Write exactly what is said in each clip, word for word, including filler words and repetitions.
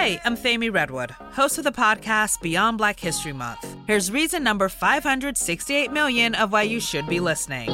Hey, I'm Thami Redwood, host of the podcast Beyond Black History Month. Here's reason number five hundred sixty-eight million of why you should be listening.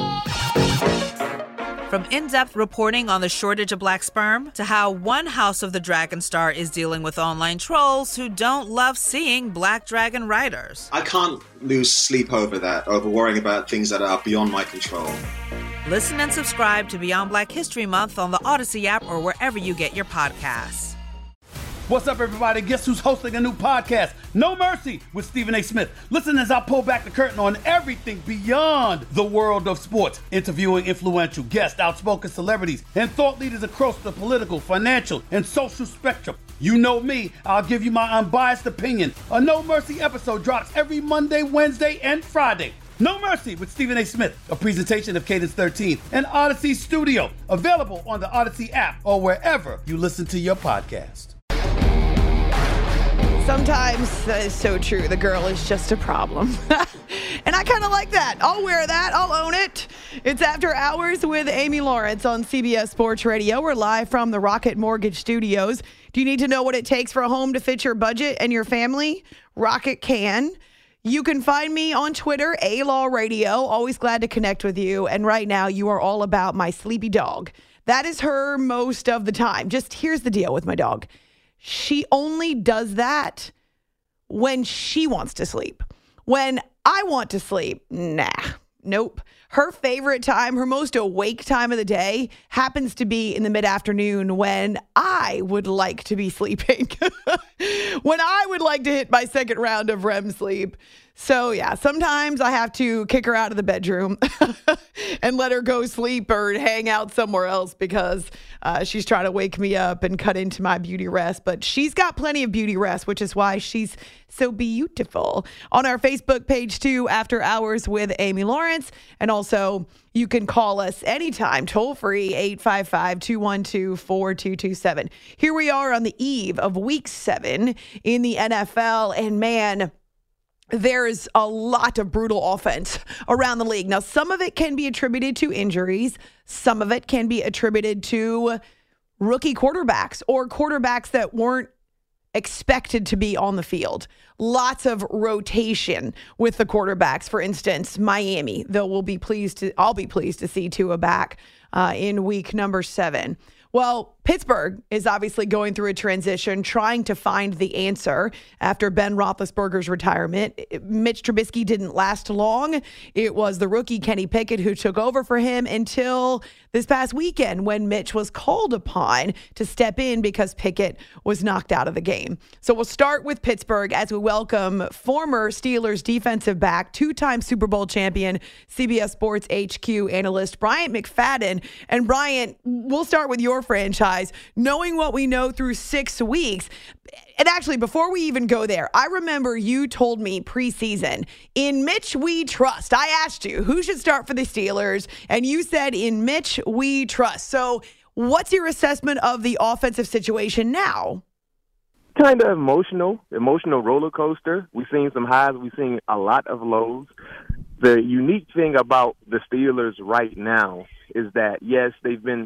From in-depth reporting on the shortage of black sperm to how one House of the Dragon star is dealing with online trolls who don't love seeing black dragon riders. I can't lose sleep over that, over worrying about things that are beyond my control. Listen and subscribe to Beyond Black History Month on the Odyssey app or wherever you get your podcasts. What's up, everybody? Guess who's hosting a new podcast? No Mercy with Stephen A. Smith. Listen as I pull back the curtain on everything beyond the world of sports, interviewing influential guests, outspoken celebrities, and thought leaders across the political, financial, and social spectrum. You know me, I'll give you my unbiased opinion. A No Mercy episode drops every Monday, Wednesday, and Friday. No Mercy with Stephen A. Smith, a presentation of Cadence thirteen and Odyssey Studio, available on the Odyssey app or wherever you listen to your podcast. Sometimes that is so true. The girl is just a problem. And I kind of like that. I'll wear that. I'll own it. It's After Hours with Amy Lawrence on C B S Sports Radio. We're live from the Rocket Mortgage Studios. Do you need to know what it takes for a home to fit your budget and your family? Rocket can. You can find me on Twitter, A-Law Radio. Always glad to connect with you. And right now, you are all about my sleepy dog. That is her most of the time. Just here's the deal with my dog. She only does that when she wants to sleep. When I want to sleep, nah, nope. Her favorite time, her most awake time of the day happens to be in the mid-afternoon when I would like to be sleeping. When I would like to hit my second round of R E M sleep. So, yeah, sometimes I have to kick her out of the bedroom and let her go sleep or hang out somewhere else because uh, she's trying to wake me up and cut into my beauty rest. But she's got plenty of beauty rest, which is why she's so beautiful. On our Facebook page, too, After Hours with Amy Lawrence. And also, you can call us anytime, toll-free, eight five five, two one two, four two two seven. Here we are on the eve of week seven in the N F L. And, man, there's a lot of brutal offense around the league. Now, some of it can be attributed to injuries. Some of it can be attributed to rookie quarterbacks or quarterbacks that weren't expected to be on the field. Lots of rotation with the quarterbacks. For instance, Miami, though we'll be pleased to, I'll be pleased to see Tua back uh, in week number seven. Well, Pittsburgh is obviously going through a transition, trying to find the answer after Ben Roethlisberger's retirement. Mitch Trubisky didn't last long. It was the rookie Kenny Pickett who took over for him until this past weekend when Mitch was called upon to step in because Pickett was knocked out of the game. So we'll start with Pittsburgh as we welcome former Steelers defensive back, two-time Super Bowl champion, C B S Sports H Q analyst Bryant McFadden. And Bryant, we'll start with your franchise. Knowing what we know through six weeks, and actually, before we even go there, I remember you told me preseason, in Mitch we trust. I asked you, who should start for the Steelers? And you said, in Mitch we trust. So what's your assessment of the offensive situation now? Kind of emotional, emotional roller coaster. We've seen some highs. We've seen a lot of lows. The unique thing about the Steelers right now is that, yes, they've been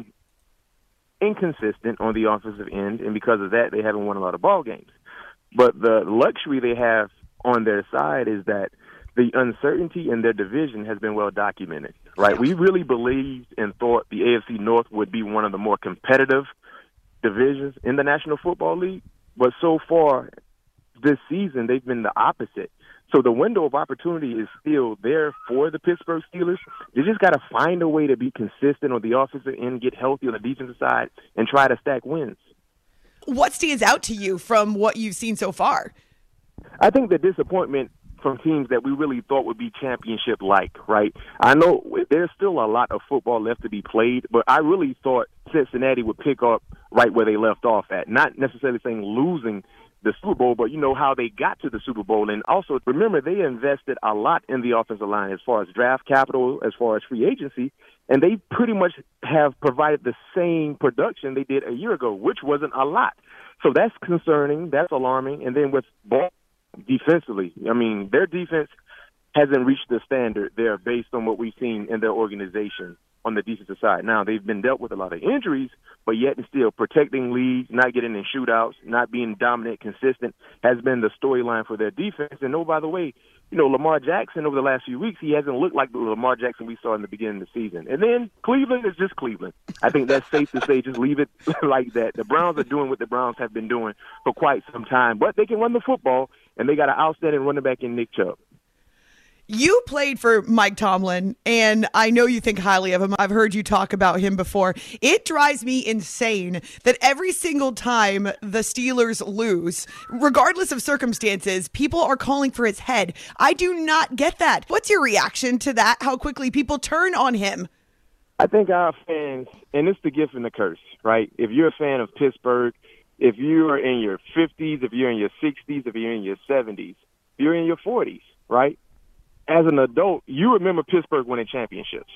inconsistent on the offensive end, and because of that, they haven't won a lot of ball games. But the luxury they have on their side is that the uncertainty in their division has been well documented, right? We really believed and thought the A F C North would be one of the more competitive divisions in the National Football League, but so far this season, they've been the opposite. So the window of opportunity is still there for the Pittsburgh Steelers. They just got to find a way to be consistent on the offensive end, get healthy on the defensive side, and try to stack wins. What stands out to you from what you've seen so far? I think the disappointment from teams that we really thought would be championship-like, right? I know there's still a lot of football left to be played, but I really thought Cincinnati would pick up right where they left off at. Not necessarily saying losing the Super Bowl, but you know how they got to the Super Bowl. And also, remember, they invested a lot in the offensive line as far as draft capital, as far as free agency, and they pretty much have provided the same production they did a year ago, which wasn't a lot. So that's concerning. That's alarming. And then with ball defensively, I mean, their defense hasn't reached the standard there based on what we've seen in their organization on the defensive side. Now, they've been dealt with a lot of injuries, but yet and still protecting leads, not getting in shootouts, not being dominant, consistent has been the storyline for their defense. And, oh, by the way, you know, Lamar Jackson over the last few weeks, he hasn't looked like the Lamar Jackson we saw in the beginning of the season. And then Cleveland is just Cleveland. I think that's safe to say. Just leave it like that. The Browns are doing what the Browns have been doing for quite some time, but they can run the football, and they got an outstanding running back in Nick Chubb. You played for Mike Tomlin, and I know you think highly of him. I've heard you talk about him before. It drives me insane that every single time the Steelers lose, regardless of circumstances, people are calling for his head. I do not get that. What's your reaction to that, how quickly people turn on him? I think our fans, and it's the gift and the curse, right? If you're a fan of Pittsburgh, if you're in your fifties, if you're in your sixties, if you're in your seventies, if you're in your forties, right? As an adult, you remember Pittsburgh winning championships.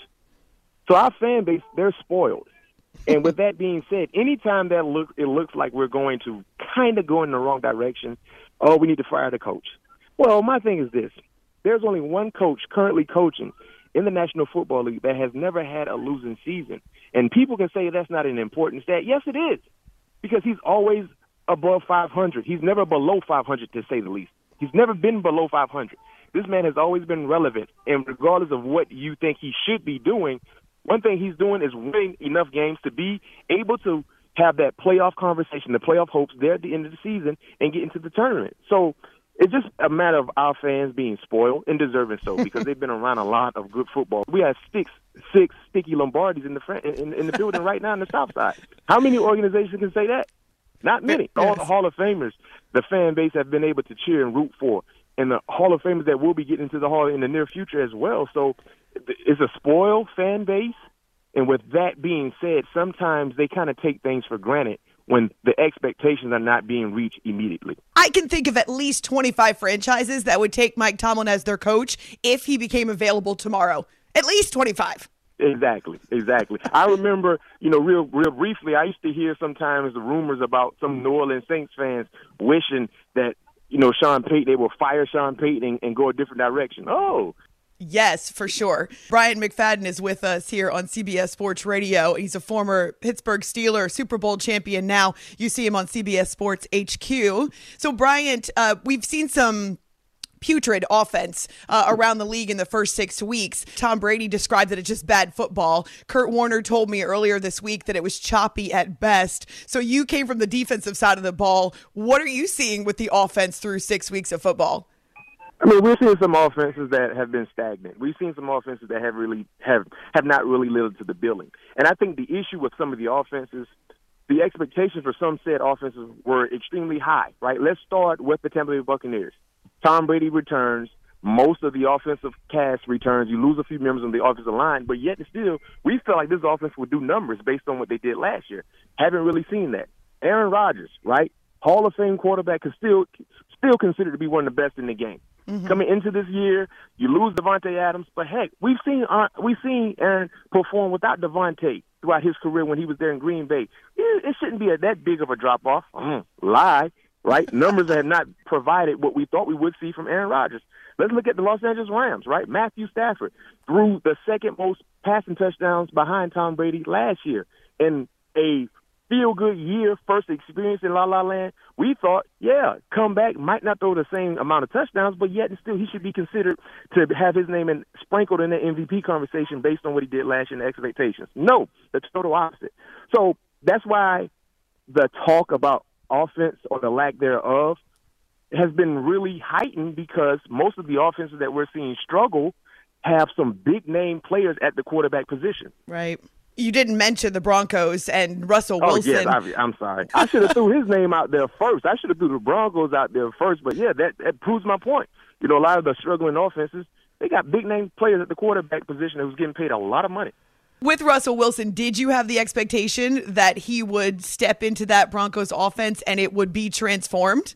So our fan base, they're spoiled. And with that being said, anytime that look, it looks like we're going to kind of go in the wrong direction, oh, we need to fire the coach. Well, my thing is this. There's only one coach currently coaching in the National Football League that has never had a losing season. And people can say that's not an important stat. Yes, it is, because he's always above five hundred. He's never below five hundred, to say the least. He's never been below five hundred. This man has always been relevant, and regardless of what you think he should be doing, one thing he's doing is winning enough games to be able to have that playoff conversation, the playoff hopes there at the end of the season, and get into the tournament. So it's just a matter of our fans being spoiled, and deserving so, because they've been around a lot of good football. We have six, six sticky Lombardis in the front, in, in the building right now on the South Side. How many organizations can say that? Not many. Yes. All the Hall of Famers, the fan base have been able to cheer and root for, and the Hall of Famers that will be getting into the Hall in the near future as well. So it's a spoiled fan base, and with that being said, sometimes they kind of take things for granted when the expectations are not being reached immediately. I can think of at least twenty-five franchises that would take Mike Tomlin as their coach if he became available tomorrow. At least twenty-five. Exactly, exactly. I remember, you know, real real briefly, I used to hear sometimes the rumors about some New Orleans Saints fans wishing that, you know, Sean Payton, they will fire Sean Payton and, and go a different direction. Oh, yes, for sure. Brian McFadden is with us here on C B S Sports Radio. He's a former Pittsburgh Steeler, Super Bowl champion now. You see him on C B S Sports H Q. So, Bryant, uh, we've seen some putrid offense uh, around the league in the first six weeks. Tom Brady described it as just bad football. Kurt Warner told me earlier this week that it was choppy at best. So you came from the defensive side of the ball. What are you seeing with the offense through six weeks of football? I mean, we're seeing some offenses that have been stagnant. We've seen some offenses that have really have have not really lived to the billing. And I think the issue with some of the offenses, the expectations for some said offenses were extremely high, right? Let's start with the Tampa Bay Buccaneers. Tom Brady returns. Most of the offensive cast returns. You lose a few members on the offensive line, but yet and still, we felt like this offense would do numbers based on what they did last year. Haven't really seen that. Aaron Rodgers, right? Hall of Fame quarterback, is still still considered to be one of the best in the game. Mm-hmm. Coming into this year, you lose Devontae Adams, but heck, we've seen uh, we've seen Aaron perform without Devontae throughout his career when he was there in Green Bay. It, it shouldn't be a, that big of a drop off. Mm, lie. Right? Numbers have not provided what we thought we would see from Aaron Rodgers. Let's look at the Los Angeles Rams, right? Matthew Stafford threw the second most passing touchdowns behind Tom Brady last year. In a feel-good year, first experience in La La Land, we thought, yeah, come back, might not throw the same amount of touchdowns, but yet and still he should be considered to have his name in, sprinkled in the M V P conversation based on what he did last year and the expectations. No, the total opposite. So that's why the talk about offense or the lack thereof has been really heightened, because most of the offenses that we're seeing struggle have some big name players at the quarterback position. Right. You didn't mention the Broncos and Russell Wilson. Oh, yes, I, I'm sorry. I should have threw his name out there first. I should have threw the Broncos out there first. But, yeah, that, that proves my point. You know, a lot of the struggling offenses, they got big name players at the quarterback position who's getting paid a lot of money. With Russell Wilson, did you have the expectation that he would step into that Broncos offense and it would be transformed?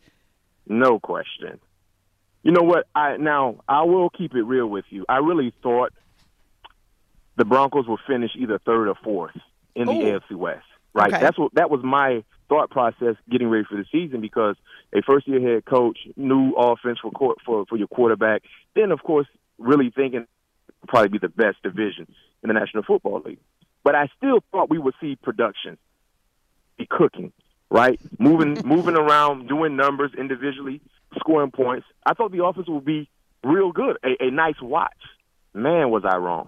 No question. You know what? I now, I will keep it real with you. I really thought the Broncos would finish either third or fourth in the Ooh. A F C West. Right? Okay. That's what that was my thought process getting ready for the season, because a first-year head coach, new offense for for for your quarterback, then, of course, really thinking probably be the best division in the National Football League. But I still thought we would see production be cooking, right? Moving moving around, doing numbers individually, scoring points. I thought the offense would be real good, a, a nice watch. Man, was I wrong.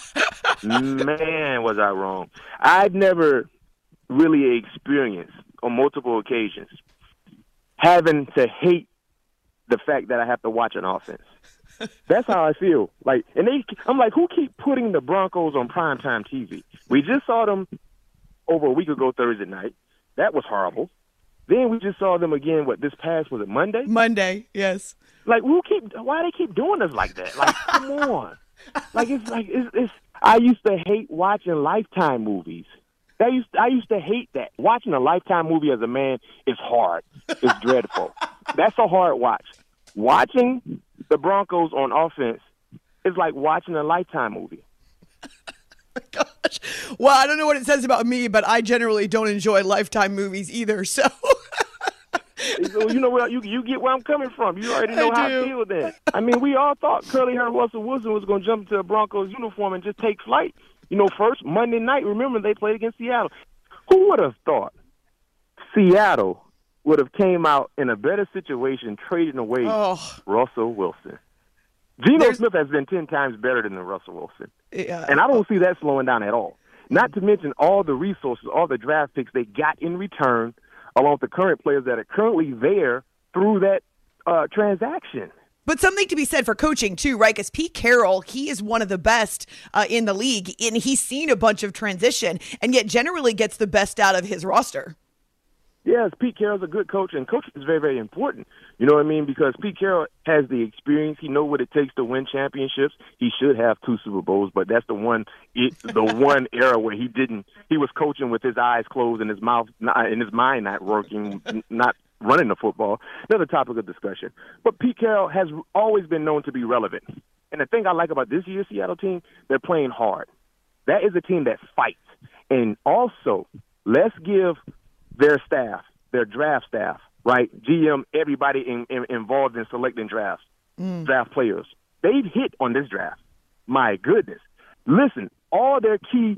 Man, was I wrong. I've never really experienced on multiple occasions having to hate the fact that I have to watch an offense. That's how I feel. Like, and they, I'm like, who keep putting the Broncos on primetime T V? We just saw them over a week ago Thursday night. That was horrible. Then we just saw them again. What, this past, was it Monday? Monday, yes. Like, who keep? Why they keep doing us like that? Like, come on. Like, it's like it's, it's. I used to hate watching Lifetime movies. I used I used to hate that. Watching a Lifetime movie as a man is hard. It's dreadful. That's a hard watch. Watching the Broncos on offense is like watching a Lifetime movie. Gosh. Well, I don't know what it says about me, but I generally don't enjoy Lifetime movies either. So, so you know where you you get where I'm coming from. You already know I how do. I feel then. I mean, we all thought Curly Hair Russell Wilson was going to jump into a Broncos uniform and just take flight. You know, first Monday night, remember they played against Seattle. Who would have thought Seattle would have came out in a better situation trading away oh. Russell Wilson? Geno There's- Smith has been ten times better than Russell Wilson. Yeah. And I don't see that slowing down at all. Not to mention all the resources, all the draft picks they got in return, along with the current players that are currently there through that uh, transaction. But something to be said for coaching, too, right? Because Pete Carroll, he is one of the best uh, in the league, and he's seen a bunch of transition, and yet generally gets the best out of his roster. Yes, Pete Carroll's a good coach, and coaching is very, very important. You know what I mean? Because Pete Carroll has the experience. He knows what it takes to win championships. He should have two Super Bowls, but that's the one it, the one era where he didn't. He was coaching with his eyes closed and his mouth not, and his mind not working, not running the football. Another topic of discussion. But Pete Carroll has always been known to be relevant. And the thing I like about this year's Seattle team, they're playing hard. That is a team that fights. And also, let's give their staff, their draft staff, right, G M, everybody in, in, involved in selecting drafts, mm. draft players. They've hit on this draft. My goodness. Listen, all their key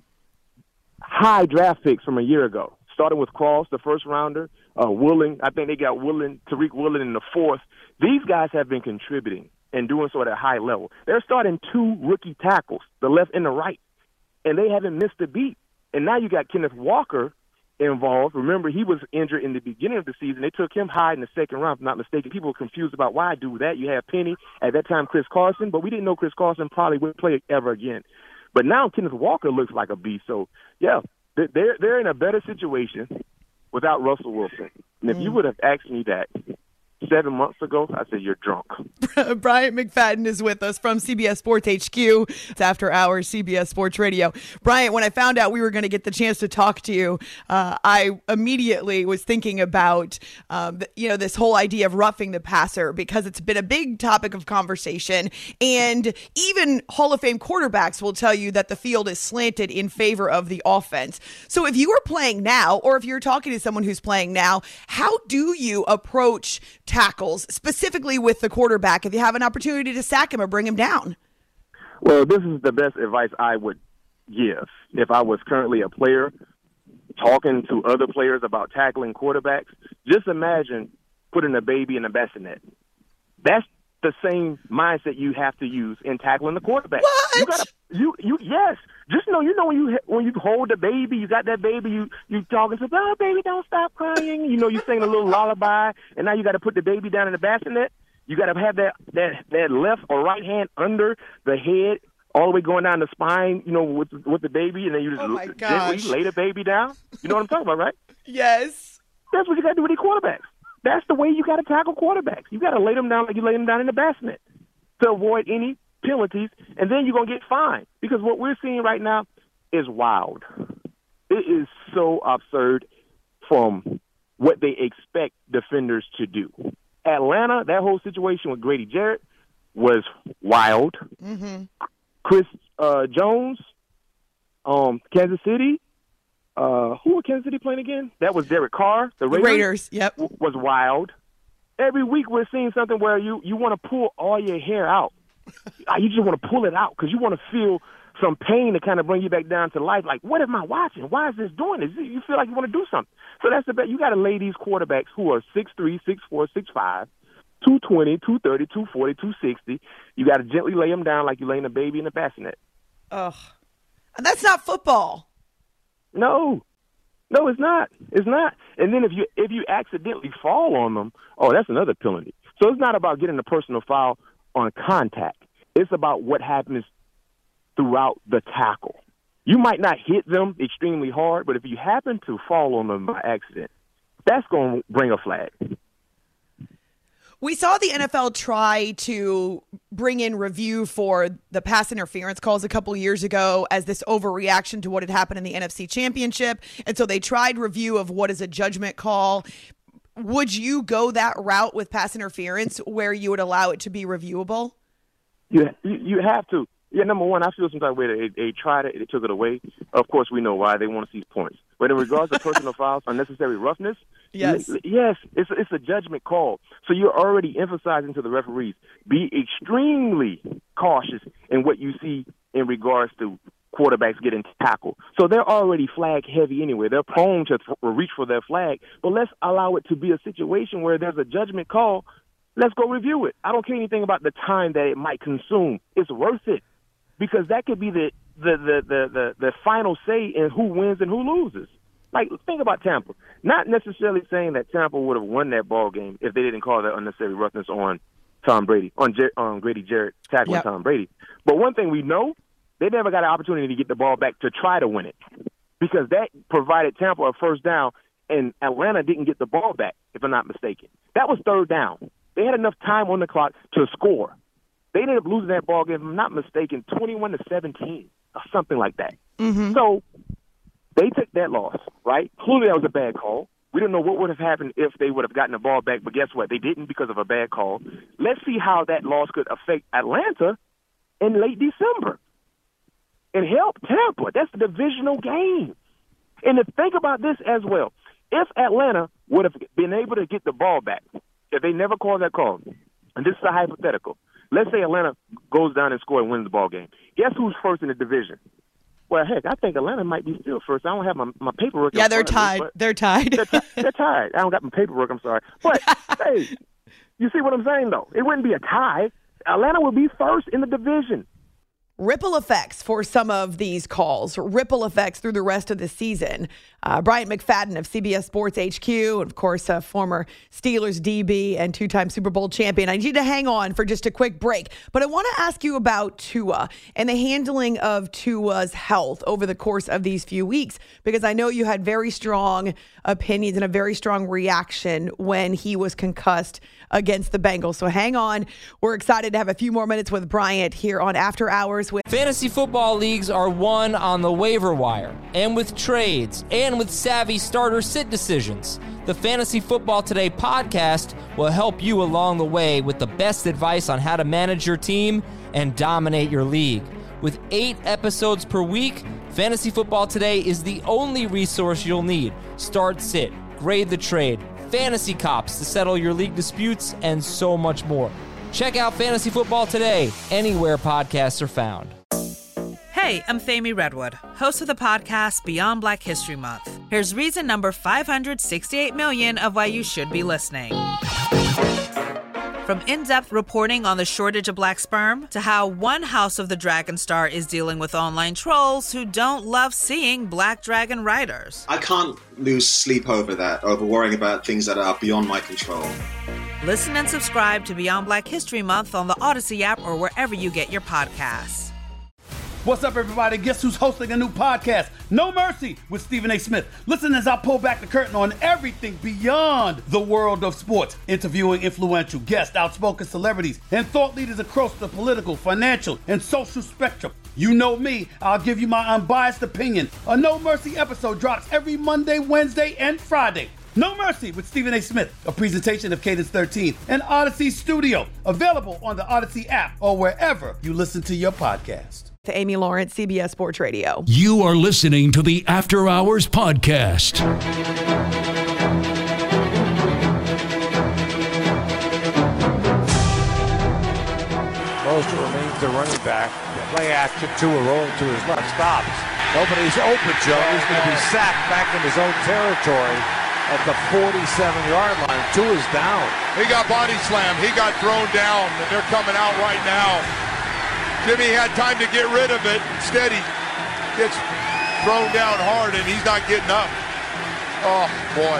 high draft picks from a year ago, starting with Cross, the first rounder, uh, Woolen, I think they got Woolen, Tariq Woolen in the fourth. These guys have been contributing and doing so at a high level. They're starting two rookie tackles, the left and the right, and they haven't missed a beat. And now you got Kenneth Walker involved. Remember, he was injured in the beginning of the season. They took him high in the second round, if I'm not mistaken. People were confused about why I do that. You have Penny, at that time Chris Carson, but we didn't know Chris Carson probably wouldn't play ever again. But now Kenneth Walker looks like a beast. So, yeah, they're, they're in a better situation without Russell Wilson. And if mm. you would have asked me that seven months ago, I said, you're drunk. Bryant McFadden is with us from C B S Sports H Q. It's After Hours, C B S Sports Radio. Bryant, when I found out we were going to get the chance to talk to you, uh, I immediately was thinking about, um, you know, this whole idea of roughing the passer, because it's been a big topic of conversation. And even Hall of Fame quarterbacks will tell you that the field is slanted in favor of the offense. So if you were playing now, or if you're talking to someone who's playing now, how do you approach tackles, specifically with the quarterback, if you have an opportunity to sack him or bring him down? Well, this is the best advice I would give if I was currently a player talking to other players about tackling quarterbacks. Just imagine putting a baby in a bassinet. That's the same mindset you have to use in tackling the quarterback. What? You gotta, you, you, yes. Just know, you know, when you when you hold the baby, you got that baby, you you talking to, oh, baby, don't stop crying. You know, you sing a little lullaby, and now you got to put the baby down in the bassinet. You got to have that, that that left or right hand under the head, all the way going down the spine, you know, with with the baby, and then you just oh my gently lay the baby down. You know what I'm talking about, right? Yes. That's what you got to do with these quarterbacks. That's the way you got to tackle quarterbacks. You got to lay them down like you lay them down in the bassinet to avoid any penalties, and then you're going to get fined. Because what we're seeing right now is wild. It is so absurd from what they expect defenders to do. Atlanta, that whole situation with Grady Jarrett was wild. Mm-hmm. Chris uh, Jones, um, Kansas City, uh, who were Kansas City playing again? That was Derek Carr. The Raiders, Raiders yep. w- was wild. Every week we're seeing something where you, you want to pull all your hair out. You just want to pull it out because you want to feel some pain to kind of bring you back down to life. Like, what am I watching? Why is this doing this? You feel like you want to do something. So that's the bet. You got to lay these quarterbacks who are six three, six four, six five, two twenty, two thirty, two forty, two sixty. You got to gently lay them down like you're laying a baby in a bassinet. Ugh. And that's not football. No. No, it's not. It's not. And then if you if you accidentally fall on them, oh, that's another penalty. So it's not about getting a personal foul on contact. It's about what happens throughout the tackle. You might not hit them extremely hard, but if you happen to fall on them by accident, that's going to bring a flag. We saw the N F L try to bring in review for the pass interference calls a couple years ago as this overreaction to what had happened in the N F C Championship. And so they tried review of what is a judgment call. Would you go that route with pass interference where you would allow it to be reviewable? You, you, you have to. Yeah, number one, I feel some type of way that they, they tried it, they took it away. Of course, we know why. They want to see points. But in regards to personal fouls, unnecessary roughness, yes, yes, it's it's a judgment call. So you're already emphasizing to the referees, be extremely cautious in what you see in regards to quarterbacks getting tackled. So they're already flag heavy anyway. They're prone to th- reach for their flag. But let's allow it to be a situation where there's a judgment call. Let's go review it. I don't care anything about the time that it might consume. It's worth it. Because that could be the the, the, the, the the final say in who wins and who loses. Like, think about Tampa. Not necessarily saying that Tampa would have won that ball game if they didn't call that unnecessary roughness on Tom Brady, on Jer- um, Grady Jarrett tackling yep. Tom Brady. But one thing we know, they never got an opportunity to get the ball back to try to win it because that provided Tampa a first down, and Atlanta didn't get the ball back, if I'm not mistaken. That was third down. They had enough time on the clock to score. They ended up losing that ball game, if I'm not mistaken, twenty-one to seventeen or something like that. Mm-hmm. So they took that loss, right? Clearly that was a bad call. We don't know what would have happened if they would have gotten the ball back, but guess what? They didn't because of a bad call. Let's see how that loss could affect Atlanta in late December and help Tampa. That's a divisional game. And to think about this as well, if Atlanta would have been able to get the ball back, if they never called that call, and this is a hypothetical, let's say Atlanta goes down and scores and wins the ball game. Guess who's first in the division? Well, heck, I think Atlanta might be still first. I don't have my, my paperwork. Yeah, they're tied. Me, they're tied. they're, t- they're tied. I don't got my paperwork. I'm sorry. But, hey, you see what I'm saying, though? It wouldn't be a tie. Atlanta would be first in the division. Ripple effects for some of these calls, ripple effects through the rest of the season. Uh, Bryant McFadden of C B S Sports H Q, and of course, a former Steelers D B and two-time Super Bowl champion. I need you to hang on for just a quick break, but I want to ask you about Tua and the handling of Tua's health over the course of these few weeks, because I know you had very strong opinions and a very strong reaction when he was concussed against the Bengals. So hang on. We're excited to have a few more minutes with Bryant here on After Hours. With Fantasy football leagues are won on the waiver wire and with trades and with savvy starter sit decisions. The Fantasy Football Today podcast will help you along the way with the best advice on how to manage your team and dominate your league. With eight episodes per week, Fantasy Football Today is the only resource you'll need. Start sit, grade the trade, fantasy cops to settle your league disputes, and so much more. Check out Fantasy Football Today, anywhere podcasts are found. Hey, I'm Thami Redwood, host of the podcast Beyond Black History Month. Here's reason number five hundred sixty-eight million of why you should be listening. From in-depth reporting on the shortage of black sperm to how one House of the Dragon star is dealing with online trolls who don't love seeing black dragon riders. I can't lose sleep over that, over worrying about things that are beyond my control. Listen and subscribe to Beyond Black History Month on the Odyssey app or wherever you get your podcasts. What's up, everybody? Guess who's hosting a new podcast? No Mercy with Stephen A. Smith. Listen as I pull back the curtain on everything beyond the world of sports, interviewing influential guests, outspoken celebrities, and thought leaders across the political, financial, and social spectrum. You know me, I'll give you my unbiased opinion. A No Mercy episode drops every Monday, Wednesday, and Friday. No Mercy with Stephen A. Smith, a presentation of Cadence thirteen and Odyssey Studio, available on the Odyssey app or wherever you listen to your podcast. To Amy Lawrence, C B S Sports Radio. You are listening to the After Hours podcast. Most remain the running back. Play action, Tua rolling to his left, stops. Nobody's open, Joe. He's going to be sacked back in his own territory at the forty-seven-yard line. Tua's down. He got body slammed. He got thrown down, and they're coming out right now. Jimmy had time to get rid of it. Instead, he gets thrown down hard, and he's not getting up. Oh, boy.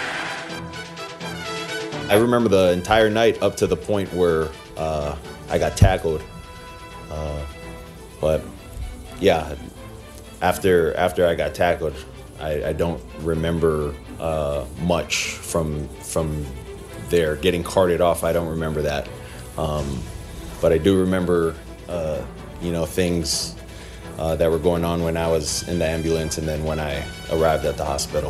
I remember the entire night up to the point where uh, I got tackled. Uh, but, yeah, after after I got tackled, I, I don't remember uh, much from from there. Getting carted off, I don't remember that. Um, but I do remember, uh, you know, things uh, that were going on when I was in the ambulance and then when I arrived at the hospital.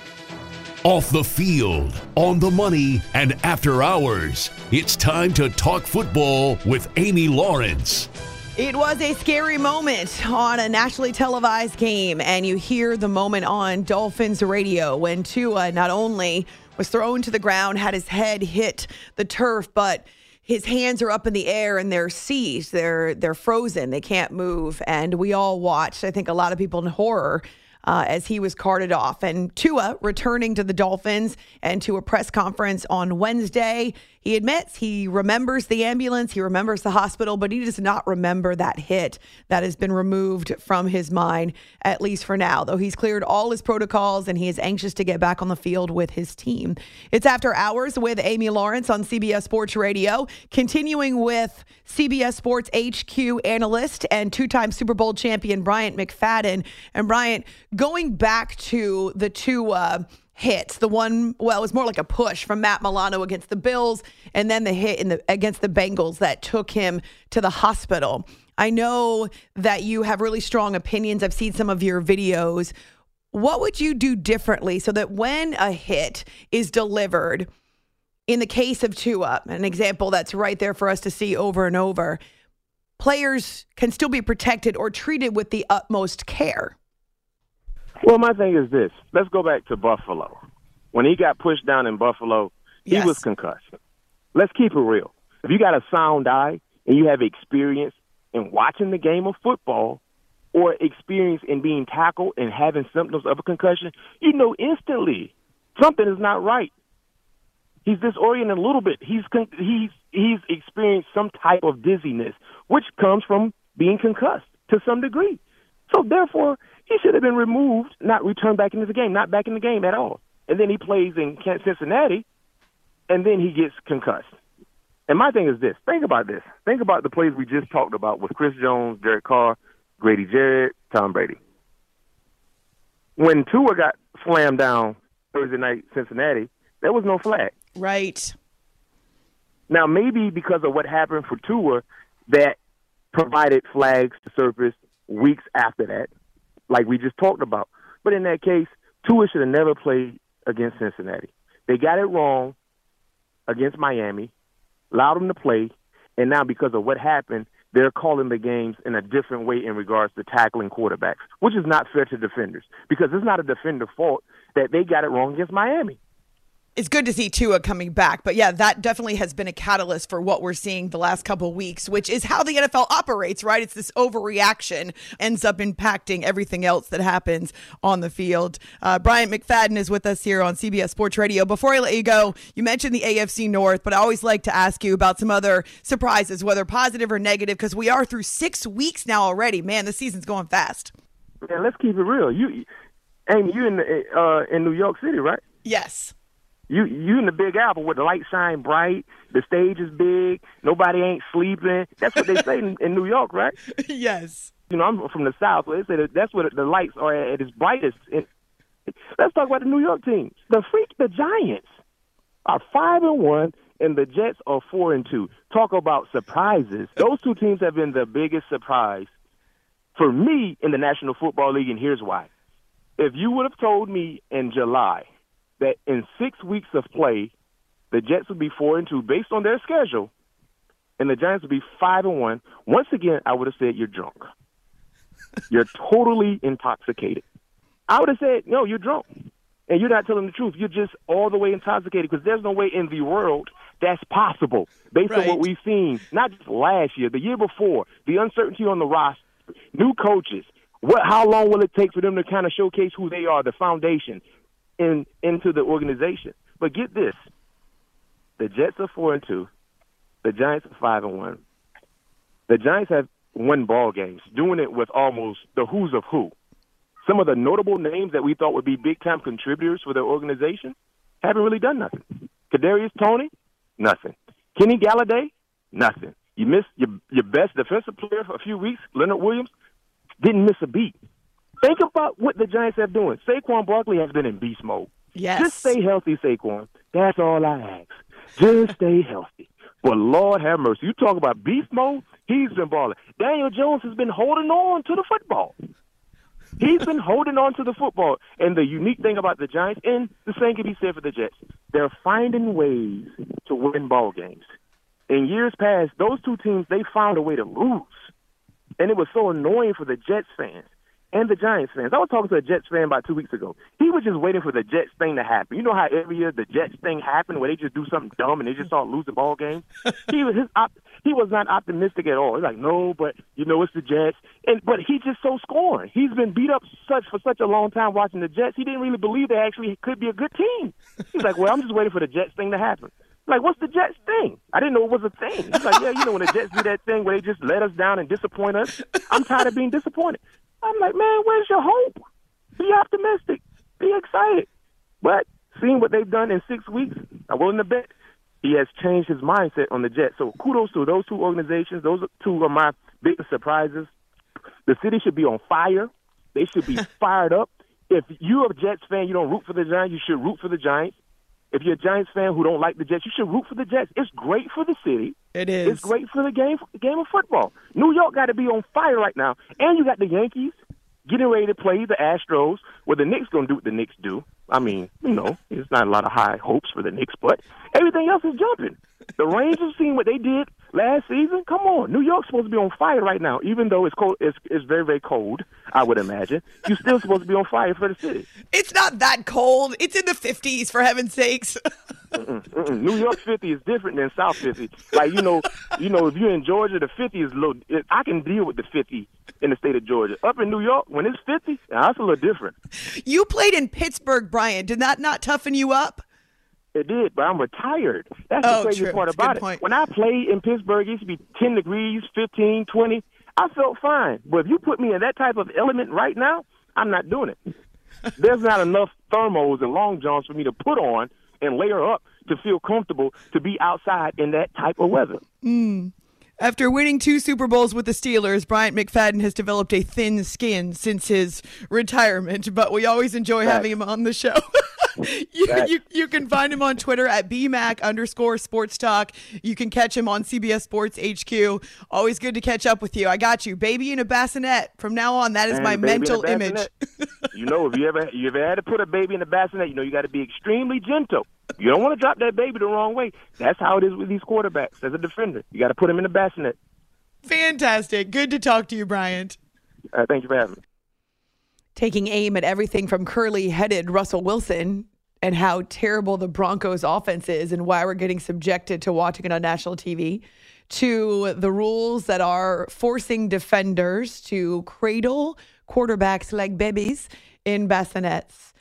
Off the field, on the money, and after hours, it's time to talk football with Amy Lawrence. It was a scary moment on a nationally televised game, and you hear the moment on Dolphins radio when Tua not only was thrown to the ground, had his head hit the turf, but his hands are up in the air and they're seized. They're, they're frozen. They can't move. And we all watched, I think a lot of people in horror, Uh, as he was carted off. And Tua returning to the Dolphins and to a press conference on Wednesday, he admits he remembers the ambulance, he remembers the hospital, but he does not remember that hit. That has been removed from his mind, at least for now, though he's cleared all his protocols and he is anxious to get back on the field with his team. It's After Hours with Amy Lawrence on C B S Sports Radio, continuing with C B S Sports H Q analyst and two-time Super Bowl champion Bryant McFadden. And Bryant, going back to the two uh, hits, the one, well, it was more like a push from Matt Milano against the Bills, and then the hit in the against the Bengals that took him to the hospital. I know that you have really strong opinions. I've seen some of your videos. What would you do differently so that when a hit is delivered, in the case of Tua, an example that's right there for us to see over and over, players can still be protected or treated with the utmost care? Well, my thing is this. Let's go back to Buffalo. When he got pushed down in Buffalo, he Yes. was concussed. Let's keep it real. If you got a sound eye and you have experience in watching the game of football or experience in being tackled and having symptoms of a concussion, you know instantly something is not right. He's disoriented a little bit. He's con- he's he's experienced some type of dizziness, which comes from being concussed to some degree. So therefore, he should have been removed, not returned back into the game, not back in the game at all. And then he plays in Cincinnati, and then he gets concussed. And my thing is this. Think about this. Think about the plays we just talked about with Chris Jones, Derek Carr, Grady Jarrett, Tom Brady. When Tua got slammed down Thursday night Cincinnati, there was no flag. Right. Now, maybe because of what happened for Tua, that provided flags to surface weeks after that, like we just talked about. But in that case, Tua should have never played against Cincinnati. They got it wrong against Miami, allowed him to play, and now because of what happened, they're calling the games in a different way in regards to tackling quarterbacks, which is not fair to defenders because it's not a defender's fault that they got it wrong against Miami. It's good to see Tua coming back, but yeah, that definitely has been a catalyst for what we're seeing the last couple of weeks, which is how the N F L operates, right? It's this overreaction ends up impacting everything else that happens on the field. Uh, Bryant McFadden is with us here on C B S Sports Radio. Before I let you go, you mentioned the A F C North, but I always like to ask you about some other surprises, whether positive or negative, because we are through six weeks now already. Man, the season's going fast. Yeah, let's keep it real. You, Amy, you in the, uh, in New York City, right? Yes. You you in the Big Apple where the lights shine bright, the stage is big, nobody ain't sleeping. That's what they say in, in New York, right? Yes. You know, I'm from the South, so they say that that's where the lights are at its brightest. And let's talk about the New York teams. The freak, the Giants are five and one, and the Jets are four and two. Talk about surprises. Those two teams have been the biggest surprise for me in the National Football League, and here's why. If you would have told me in July that in six weeks of play, the Jets would be four and two based on their schedule, and the Giants would be five and one. Once again, I would have said you're drunk. You're totally intoxicated. I would have said, no, you're drunk, and you're not telling the truth. You're just all the way intoxicated because there's no way in the world that's possible based Right. on what we've seen, not just last year, the year before, the uncertainty on the roster, new coaches. What? How long will it take for them to kind of showcase who they are, the foundation, in into the organization? But get this: the Jets are four and two, the Giants are five and one. The Giants have won ball games, doing it with almost the who's of who. Some of the notable names that we thought would be big-time contributors for their organization haven't really done nothing. Kadarius Toney, nothing. Kenny Galladay, nothing. You missed your your best defensive player for a few weeks, Leonard Williams, didn't miss a beat. Think about what the Giants have doing. Saquon Barkley has been in beast mode. Yes. Just stay healthy, Saquon. That's all I ask. Just stay healthy. But Lord have mercy. You talk about beast mode, he's been balling. Daniel Jones has been holding on to the football. He's been holding on to the football. And the unique thing about the Giants, and the same can be said for the Jets, they're finding ways to win ball games. In years past, those two teams, they found a way to lose. And it was so annoying for the Jets fans and the Giants fans. I was talking to a Jets fan about two weeks ago. He was just waiting for the Jets thing to happen. You know how every year the Jets thing happened where they just do something dumb and they just start losing ball games? He was his op- he was not optimistic at all. He's like, no, but, you know, it's the Jets. And But he's just so scorned. He's been beat up such for such a long time watching the Jets. He didn't really believe they actually could be a good team. He's like, well, I'm just waiting for the Jets thing to happen. Like, what's the Jets thing? I didn't know it was a thing. He's like, yeah, you know, when the Jets do that thing where they just let us down and disappoint us, I'm tired of being disappointed. I'm like, man, where's your hope? Be optimistic. Be excited. But seeing what they've done in six weeks, I'm willing to bet he has changed his mindset on the Jets. So kudos to those two organizations. Those two are my biggest surprises. The city should be on fire. They should be fired up. If you're a Jets fan, you don't root for the Giants, you should root for the Giants. If you're a Giants fan who don't like the Jets, you should root for the Jets. It's great for the city. It is. It's great for the game, the game of football. New York got to be on fire right now. And you got the Yankees getting ready to play the Astros. Well, the Knicks going to do what the Knicks do. I mean, you know, there's not a lot of high hopes for the Knicks, but everything else is jumping. The Rangers, seeing what they did last season, come on. New York's supposed to be on fire right now, even though it's cold. It's, it's very, very cold, I would imagine. You're still supposed to be on fire for the city. It's not that cold. It's in the fifties, for heaven's sakes. Mm-mm, mm-mm. New York fifty is different than South fifty. Like, you know, you know, if you're in Georgia, the fifty is a little. It, I can deal with the fifty in the state of Georgia. Up in New York, when it's fifty, that's a little different. You played in Pittsburgh, Brian. Did that not toughen you up? It did, but I'm retired. That's Oh, the crazy true. part That's a good about it. point. When I played in Pittsburgh, it used to be ten degrees, fifteen, twenty. I felt fine. But if you put me in that type of element right now, I'm not doing it. There's not enough thermals and long johns for me to put on and layer up to feel comfortable to be outside in that type of weather. Mm. After winning two Super Bowls with the Steelers, Bryant McFadden has developed a thin skin since his retirement, but we always enjoy Right. having him on the show. you, Right. you, you can find him on Twitter at B Mac underscore sports talk. You can catch him on C B S Sports H Q. Always good to catch up with you. I got you. Baby in a bassinet. From now on, that is And my baby in a mental image. bassinet. You know, if you ever you ever had to put a baby in a bassinet, you know you got to be extremely gentle. You don't want to drop that baby the wrong way. That's how it is with these quarterbacks. As a defender, you got to put him in the bassinet. Fantastic. Good to talk to you, Bryant. Uh, thank you for having me. Taking aim at everything from curly-headed Russell Wilson and how terrible the Broncos offense is and why we're getting subjected to watching it on national T V, to the rules that are forcing defenders to cradle quarterbacks like babies in bassinets,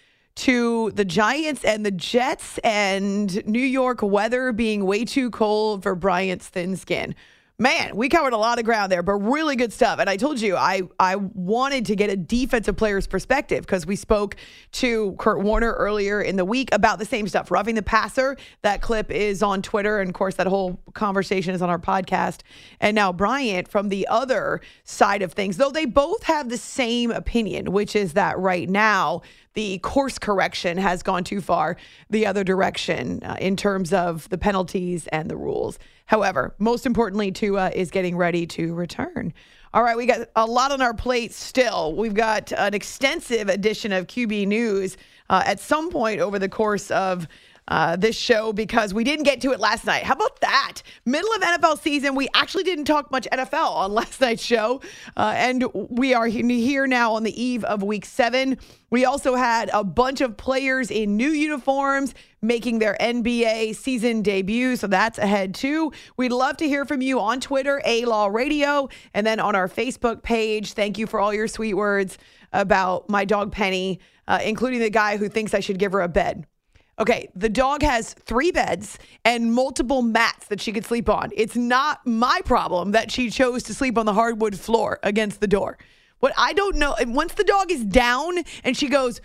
to the Giants and the Jets and New York weather being way too cold for Bryant's thin skin. Man, we covered a lot of ground there, but really good stuff. And I told you I, I wanted to get a defensive player's perspective because we spoke to Kurt Warner earlier in the week about the same stuff, roughing the passer. That clip is on Twitter. And, of course, that whole conversation is on our podcast. And now Bryant from the other side of things, though they both have the same opinion, which is that right now the course correction has gone too far the other direction uh, in terms of the penalties and the rules. However, most importantly, Tua is getting ready to return. All right, we got a lot on our plate still. We've got an extensive edition of Q B News uh, at some point over the course of uh, this show because we didn't get to it last night. How about that? Middle of N F L season, we actually didn't talk much N F L on last night's show. Uh, and we are here now on the eve of week seven. We also had a bunch of players in new uniforms, making their N B A season debut. So that's ahead too. We'd love to hear from you on Twitter, A-Law Radio, and then on our Facebook page. Thank you for all your sweet words about my dog Penny, uh, including the guy who thinks I should give her a bed. Okay, the dog has three beds and multiple mats that she could sleep on. It's not my problem that she chose to sleep on the hardwood floor against the door. What I don't know, and once the dog is down and she goes,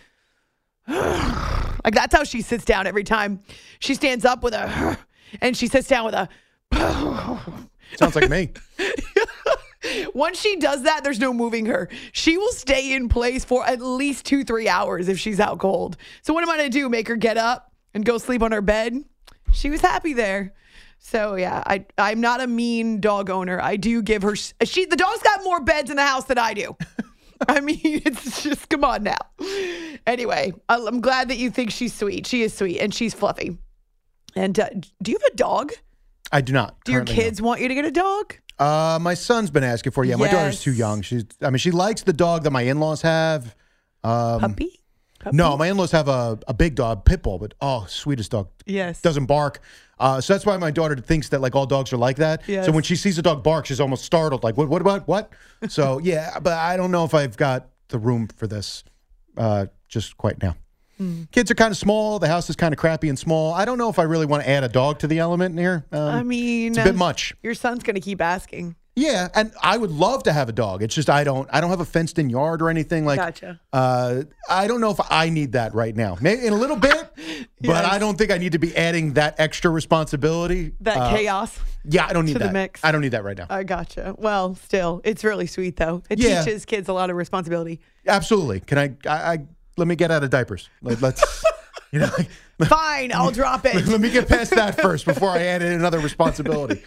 like that's how she sits down every time. She stands up with a, and she sits down with a. Sounds like me. Once she does that, there's no moving her. She will stay in place for at least two, three hours if she's out cold. So what am I going to do? Make her get up and go sleep on her bed? She was happy there. So yeah, I, I'm not a mean dog owner. I do give her, she, the dog's got more beds in the house than I do. I mean, it's just, come on now. Anyway, I'm glad that you think she's sweet. She is sweet and she's fluffy. And uh, do you have a dog? I do not. Do your kids no. want you to get a dog? Uh, my son's been asking for it. Yeah, my Yes. daughter's too young. She's, I mean, she likes the dog that my in-laws have. Um, Puppy? Puppy? No, my in-laws have a, a big dog, pit bull, but oh, sweetest dog. Yes. Doesn't bark. Uh, so that's why my daughter thinks that like all dogs are like that. Yes. So when she sees a dog bark, she's almost startled. Like, what? What about what? So yeah, but I don't know if I've got the room for this uh, just quite now. Mm. Kids are kind of small. The house is kind of crappy and small. I don't know if I really want to add a dog to the element in here. Um, I mean, it's a bit much. Your son's going to keep asking. Yeah, and I would love to have a dog. It's just I don't I don't have a fenced-in yard or anything like. Gotcha. Uh, I don't know if I need that right now. Maybe in a little bit, Yes. but I don't think I need to be adding that extra responsibility. That Uh, chaos. Yeah, I don't need to the that. mix. I don't need that right now. I gotcha. Well, still, it's really sweet though. It Yeah. teaches kids a lot of responsibility. Absolutely. Can I? I, I let me get out of diapers. Like, let's. You know. Like, Fine, I'll drop it. let me get past that first before I add in another responsibility.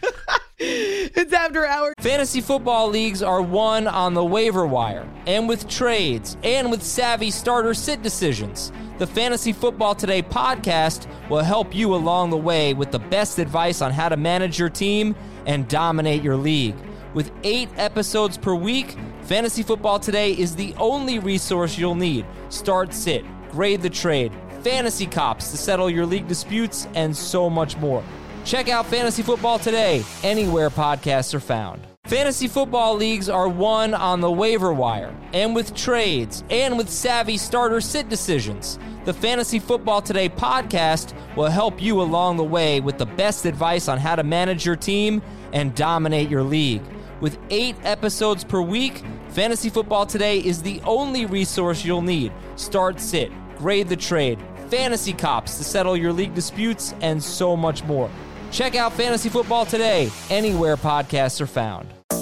It's after hours. Fantasy football leagues are won on the waiver wire, and with trades, and with savvy starter sit decisions. The Fantasy Football Today podcast will help you along the way with the best advice on how to manage your team and dominate your league. With eight episodes per week, Fantasy Football Today is the only resource you'll need. Start sit, grade the trade, fantasy cops to settle your league disputes, and so much more. Check out Fantasy Football Today, anywhere podcasts are found. Fantasy football leagues are won on the waiver wire, and with trades, and with savvy starter sit decisions. The Fantasy Football Today podcast will help you along the way with the best advice on how to manage your team and dominate your league. With eight episodes per week, Fantasy Football Today is the only resource you'll need. Start sit, grade the trade, fantasy cops to settle your league disputes, and so much more. Check out Fantasy Football Today, anywhere podcasts are found.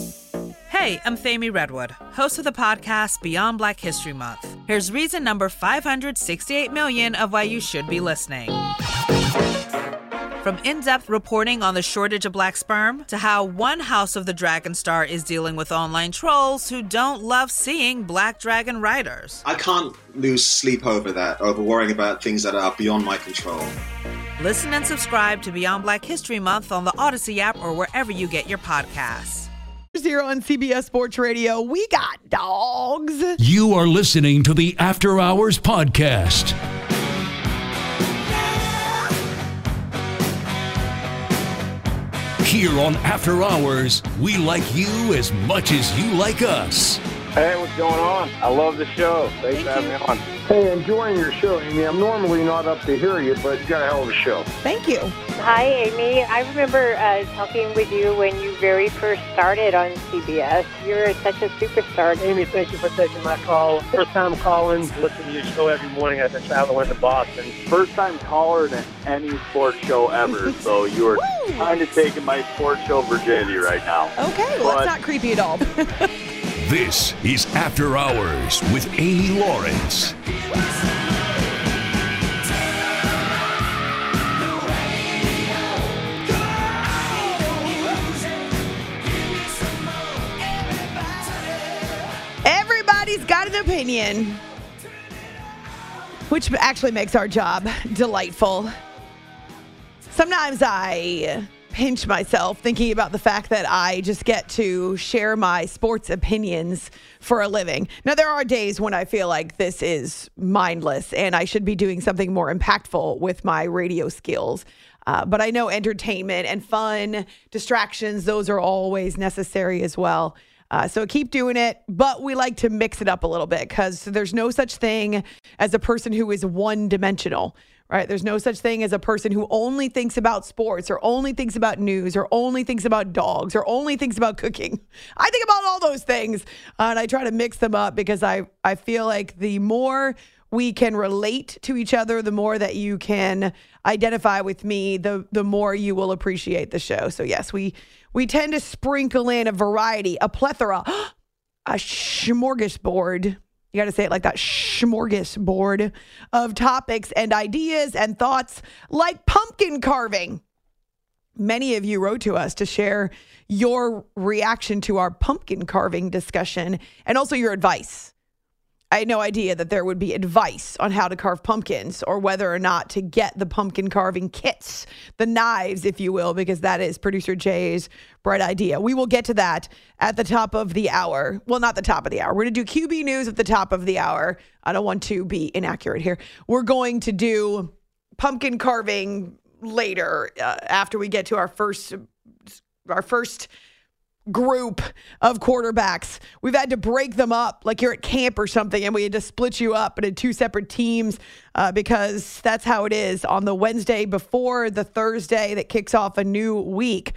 Hey, I'm Thami Redwood, host of the podcast Beyond Black History Month. Here's reason number five hundred sixty-eight million of why you should be listening. From in-depth reporting on the shortage of black sperm to how one house of the Dragon Star is dealing with online trolls who don't love seeing black dragon riders. I can't lose sleep over that, over worrying about things that are beyond my control. Listen and subscribe to Beyond Black History Month on the Odyssey app or wherever you get your podcasts. Here on C B S Sports Radio, we got dogs. You are listening to the After Hours Podcast. Here on After Hours, we like you as much as you like us. Hey, what's going on? I love the show. Thanks Thank for having you. me on. Hey, enjoying your show, Amy. I'm normally not up to hear you, but you got a hell of a show. Thank you. Hi, Amy. I remember uh, talking with you when you very first started on C B S. You're such a superstar. Amy, thank you for taking my call. First time calling, listen to your show every morning as I travel into Boston. First time caller to any sports show ever, so you are kind of taking my sports show virginity right now. Okay, well, But- that's not creepy at all. This is After Hours with Amy Lawrence. Everybody's got an opinion, which actually makes our job delightful. Sometimes I pinch myself thinking about the fact that I just get to share my sports opinions for a living. Now, there are days when I feel like this is mindless and I should be doing something more impactful with my radio skills. Uh, but I know entertainment and fun, distractions, those are always necessary as well. Uh, so keep doing it, but we like to mix it up a little bit because there's no such thing as a person who is one-dimensional. Right? There's no such thing as a person who only thinks about sports or only thinks about news or only thinks about dogs or only thinks about cooking. I think about all those things uh, and I try to mix them up because I, I feel like the more we can relate to each other, the more that you can identify with me, the the more you will appreciate the show. So yes, we we tend to sprinkle in a variety, a plethora, a smorgasbord. You got to say it like that, smorgasbord of topics and ideas and thoughts like pumpkin carving. Many of you wrote to us to share your reaction to our pumpkin carving discussion and also your advice. I had no idea that there would be advice on how to carve pumpkins or whether or not to get the pumpkin carving kits, the knives, if you will, because that is producer Jay's bright idea. We will get to that at the top of the hour. Well, not the top of the hour. We're going to do Q B News at the top of the hour. I don't want to be inaccurate here. We're going to do pumpkin carving later uh, after we get to our first, our first group of quarterbacks. We've had to break them up like you're at camp or something, and we had to split you up into two separate teams uh, because that's how it is on the Wednesday before the Thursday that kicks off a new week.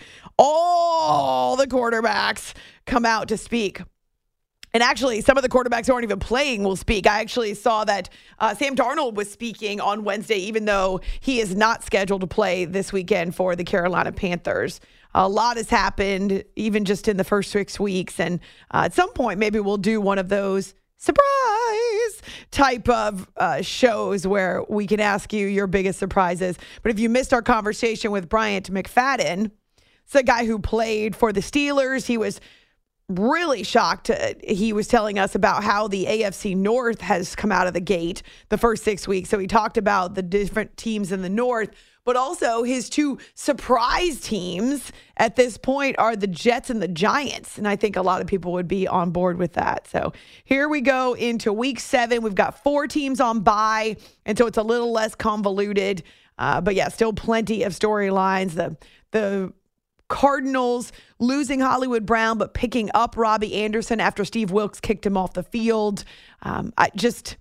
All the quarterbacks come out to speak. And actually, some of the quarterbacks who aren't even playing will speak. I actually saw that uh, Sam Darnold was speaking on Wednesday, even though he is not scheduled to play this weekend for the Carolina Panthers. A lot has happened, even just in the first six weeks. And uh, at some point, maybe we'll do one of those surprise type of uh, shows where we can ask you your biggest surprises. But if you missed our conversation with Bryant McFadden, it's a guy who played for the Steelers. He was really shocked. Uh, he was telling us about how the A F C North has come out of the gate the first six weeks. So he talked about the different teams in the North, but also his two surprise teams at this point are the Jets and the Giants. And I think a lot of people would be on board with that. So here we go into week seven. We've got four teams on bye, and so it's a little less convoluted. Uh, but yeah, still plenty of storylines. The the Cardinals losing Hollywood Brown, but picking up Robbie Anderson after Steve Wilks kicked him off the field. Um, I just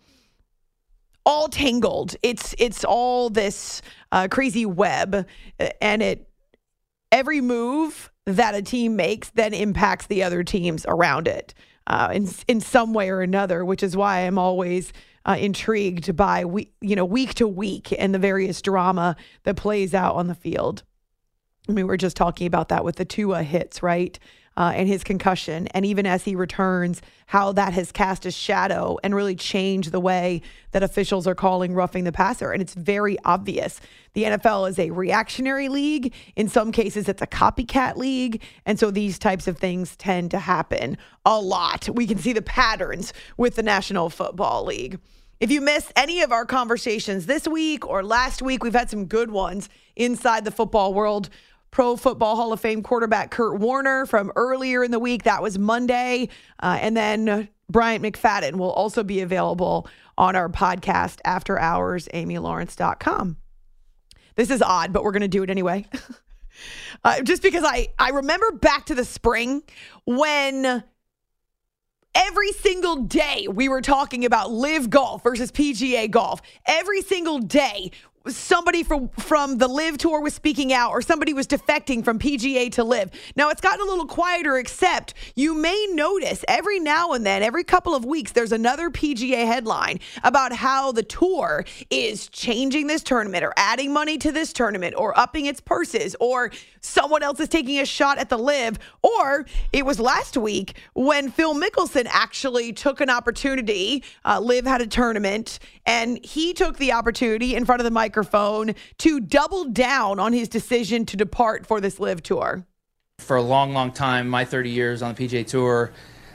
all tangled. It's it's all this uh, crazy web, and it every move that a team makes then impacts the other teams around it uh, in in some way or another. Which is why I'm always uh, intrigued by we you know week to week and the various drama that plays out on the field. I mean, we were just talking about that with the Tua hits, right? Uh, and his concussion. And even as he returns, how that has cast a shadow and really changed the way that officials are calling roughing the passer. And it's very obvious. The N F L is a reactionary league. In some cases, it's a copycat league. And so these types of things tend to happen a lot. We can see the patterns with the National Football League. If you missed any of our conversations this week or last week, we've had some good ones inside the football world. Pro Football Hall of Fame quarterback Kurt Warner from earlier in the week. That was Monday. Uh, and then Bryant McFadden will also be available on our podcast, After Hours, Amy Lawrence dot com. This is odd, but we're going to do it anyway. uh, just because I, I remember back to the spring when every single day we were talking about live golf versus P G A golf. Every single day somebody from, from the Live Tour was speaking out, or somebody was defecting from P G A to Live. Now, it's gotten a little quieter, except you may notice every now and then, every couple of weeks, there's another P G A headline about how the Tour is changing this tournament or adding money to this tournament or upping its purses, or someone else is taking a shot at the Live. Or it was last week when Phil Mickelson actually took an opportunity. Uh, Live had a tournament, and he took the opportunity in front of the microphone to double down on his decision to depart for this Live Tour. For a long, long time, my thirty years on the P G A Tour,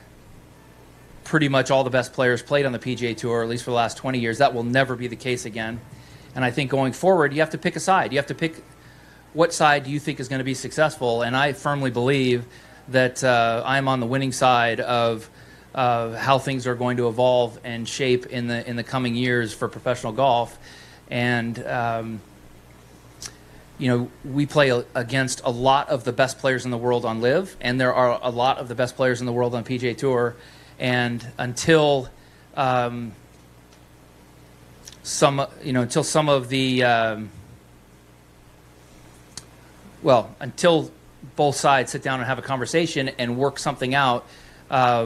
pretty much all the best players played on the P G A Tour, at least for the last twenty years. That will never be the case again. And I think going forward, you have to pick a side. You have to pick what side do you think is going to be successful? And I firmly believe that uh, I'm on the winning side of uh, how things are going to evolve and shape in the in the coming years for professional golf. And um, you know, we play a, against a lot of the best players in the world on LIV, and there are a lot of the best players in the world on P G A Tour. And until um, some, you know, until some of the, um, well, until both sides sit down and have a conversation and work something out, uh,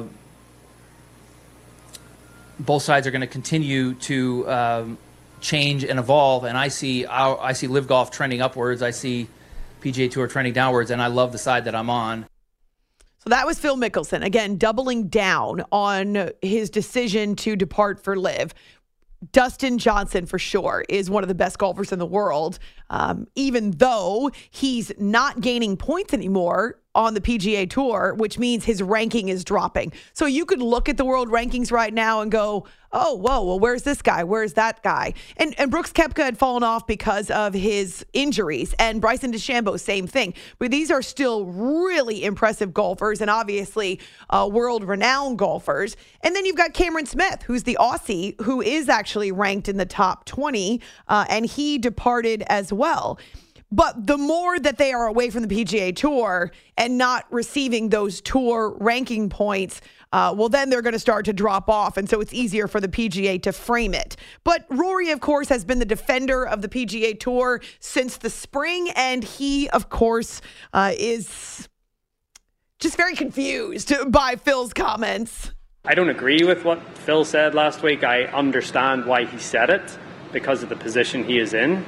both sides are going to continue to um, change and evolve. And I see our, I see LIV Golf trending upwards. I see P G A Tour trending downwards, and I love the side that I'm on. So that was Phil Mickelson, again, doubling down on his decision to depart for LIV. Dustin Johnson, for sure, is one of the best golfers in the world, um, even though he's not gaining points anymore on the P G A Tour, which means his ranking is dropping. So you could look at the world rankings right now and go, oh, whoa, well, where's this guy? Where's that guy? And and Brooks Koepka had fallen off because of his injuries, and Bryson DeChambeau, same thing. But these are still really impressive golfers and obviously uh, world-renowned golfers. And then you've got Cameron Smith, who's the Aussie, who is actually ranked in the top twenty, uh, and he departed as well. But the more that they are away from the P G A Tour and not receiving those tour ranking points, uh, well, then they're going to start to drop off. And so it's easier for the P G A to frame it. But Rory, of course, has been the defender of the P G A Tour since the spring. And he, of course, uh, is just very confused by Phil's comments. I don't agree with what Phil said last week. I understand why he said it because of the position he is in.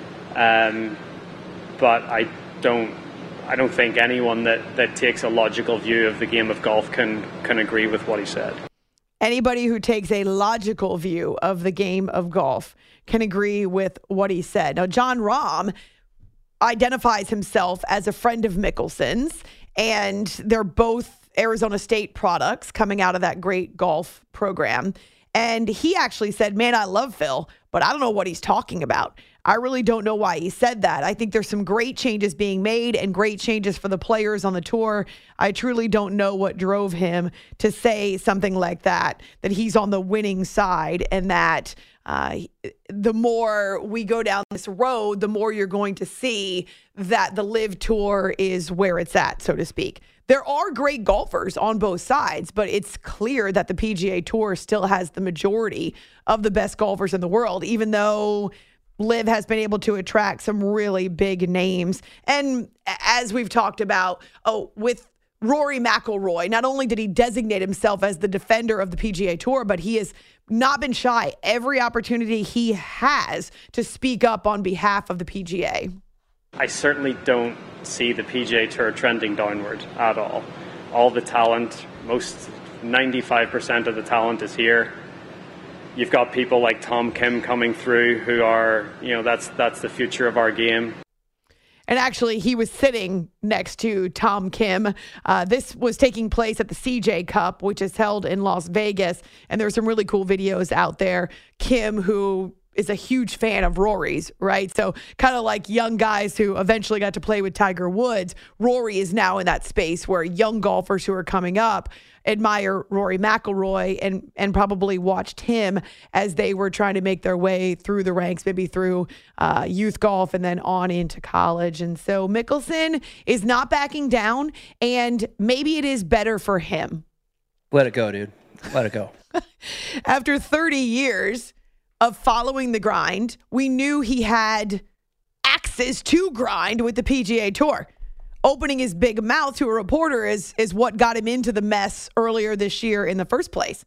Um, but I don't I don't think anyone that, that takes a logical view of the game of golf can can agree with what he said. Anybody who takes a logical view of the game of golf can agree with what he said. Now, Jon Rahm identifies himself as a friend of Mickelson's, and they're both Arizona State products coming out of that great golf program. And he actually said, man, I love Phil, but I don't know what he's talking about. I really don't know why he said that. I think there's some great changes being made and great changes for the players on the tour. I truly don't know what drove him to say something like that, that he's on the winning side and that uh, the more we go down this road, the more you're going to see that the LIV Tour is where it's at, so to speak. There are great golfers on both sides, but it's clear that the P G A Tour still has the majority of the best golfers in the world, even though LIV has been able to attract some really big names. And as we've talked about, oh, with Rory McIlroy, not only did he designate himself as the defender of the P G A Tour, but he has not been shy every opportunity he has to speak up on behalf of the P G A. I certainly don't see the P G A Tour trending downward at all. All the talent, most ninety-five percent of the talent is here. You've got people like Tom Kim coming through who are, you know, that's that's the future of our game. And actually, he was sitting next to Tom Kim. Uh, this was taking place at the C J Cup, which is held in Las Vegas. And there's some really cool videos out there. Kim, who is a huge fan of Rory's, right? So kind of like young guys who eventually got to play with Tiger Woods. Rory is now in that space where young golfers who are coming up admire Rory McIlroy and and probably watched him as they were trying to make their way through the ranks, maybe through uh, youth golf and then on into college. And so Mickelson is not backing down, and maybe it is better for him. Let it go, dude. Let it go. After thirty years of following the grind, we knew he had axes to grind with the P G A Tour. Opening his big mouth to a reporter is, is what got him into the mess earlier this year in the first place.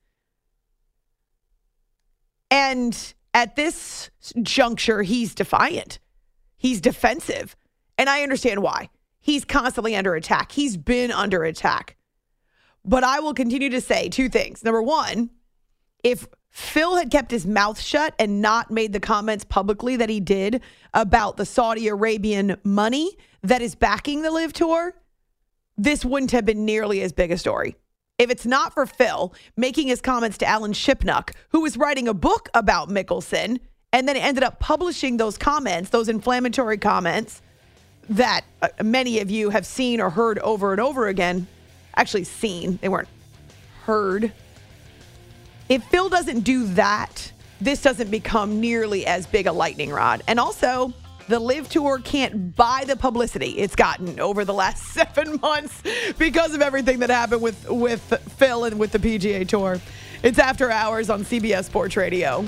And at this juncture, he's defiant. He's defensive. And I understand why. He's constantly under attack. He's been under attack. But I will continue to say two things. Number one, if Phil had kept his mouth shut and not made the comments publicly that he did about the Saudi Arabian money that is backing the LIV Tour, this wouldn't have been nearly as big a story. If it's not for Phil making his comments to Alan Shipnuck, who was writing a book about Mickelson, and then ended up publishing those comments, those inflammatory comments, that uh, many of you have seen or heard over and over again. Actually seen. They weren't heard. If Phil doesn't do that, this doesn't become nearly as big a lightning rod. And also, the Live Tour can't buy the publicity it's gotten over the last seven months because of everything that happened with, with Phil and with the P G A Tour. It's After Hours on C B S Sports Radio.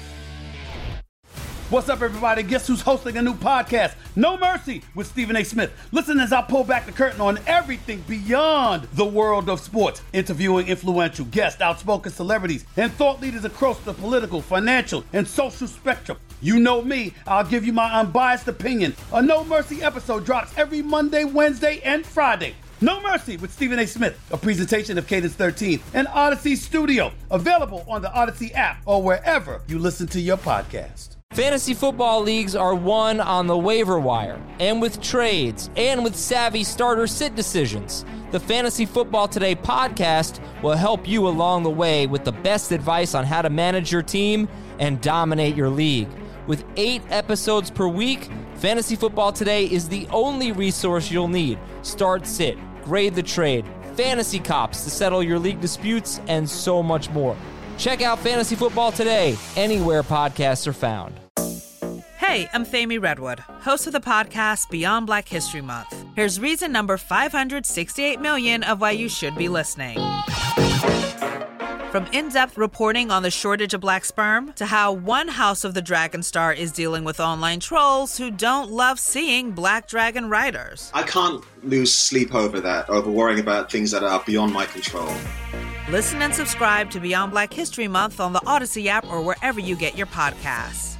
What's up, everybody? Guess who's hosting a new podcast? No Mercy with Stephen A. Smith. Listen as I pull back the curtain on everything beyond the world of sports, interviewing influential guests, outspoken celebrities, and thought leaders across the political, financial, and social spectrum. You know me, I'll give you my unbiased opinion. A No Mercy episode drops every Monday, Wednesday, and Friday. No Mercy with Stephen A. Smith, a presentation of Cadence thirteen and Odyssey Studio, available on the Odyssey app or wherever you listen to your podcast. Fantasy football leagues are won on the waiver wire, and with trades, and with savvy starter sit decisions. The Fantasy Football Today podcast will help you along the way with the best advice on how to manage your team and dominate your league. With eight episodes per week, Fantasy Football Today is the only resource you'll need. Start sit, grade the trade, fantasy cops to settle your league disputes, and so much more. Check out Fantasy Football Today anywhere podcasts are found. Hey, I'm Thami Redwood, host of the podcast Beyond Black History Month. Here's reason number five hundred sixty-eight million of why you should be listening. From in-depth reporting on the shortage of black sperm to how one House of the Dragon Star is dealing with online trolls who don't love seeing black dragon riders. I can't lose sleep over that, over worrying about things that are beyond my control. Listen and subscribe to Beyond Black History Month on the Odyssey app or wherever you get your podcasts.